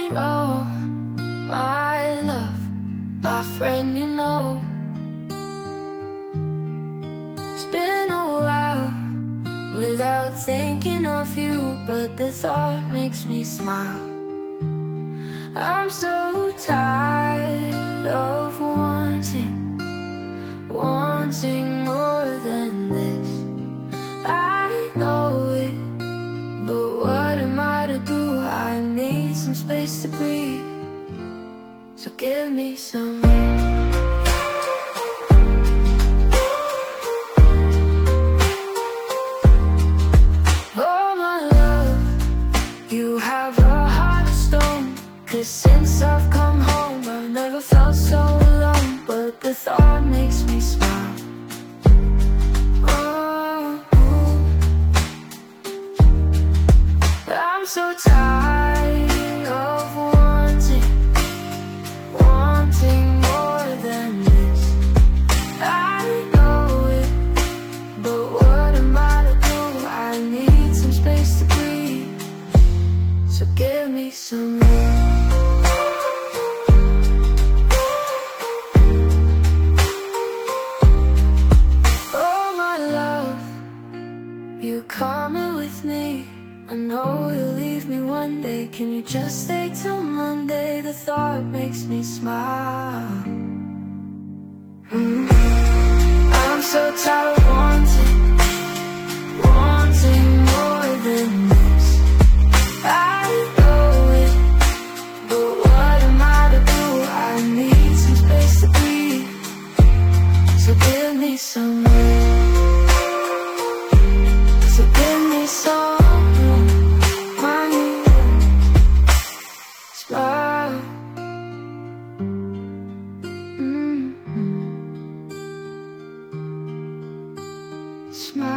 it all, my love, my friend, you know. It's been a while without thinking of you, but the thought makes me smile. I'm so tired of wanting more than this. I know it, but what am I to do? I need some space to breathe, so give me some. Oh my love, you have a heart of stone. 'Cause since I've come home, I've never felt so alone. But the thought makes me smile. Oh, I'm so tired of wanting more than this. I know it, but what am I to do? I need some space to breathe, so give me some room. You coming with me? I know you'll leave me one day. Can you just stay till Monday? The thought makes me smile. I'm so tired of wanting more than this. I know it, but what am I to do? I need some space to breathe, so give me some room. So give me some, my smile. Smile.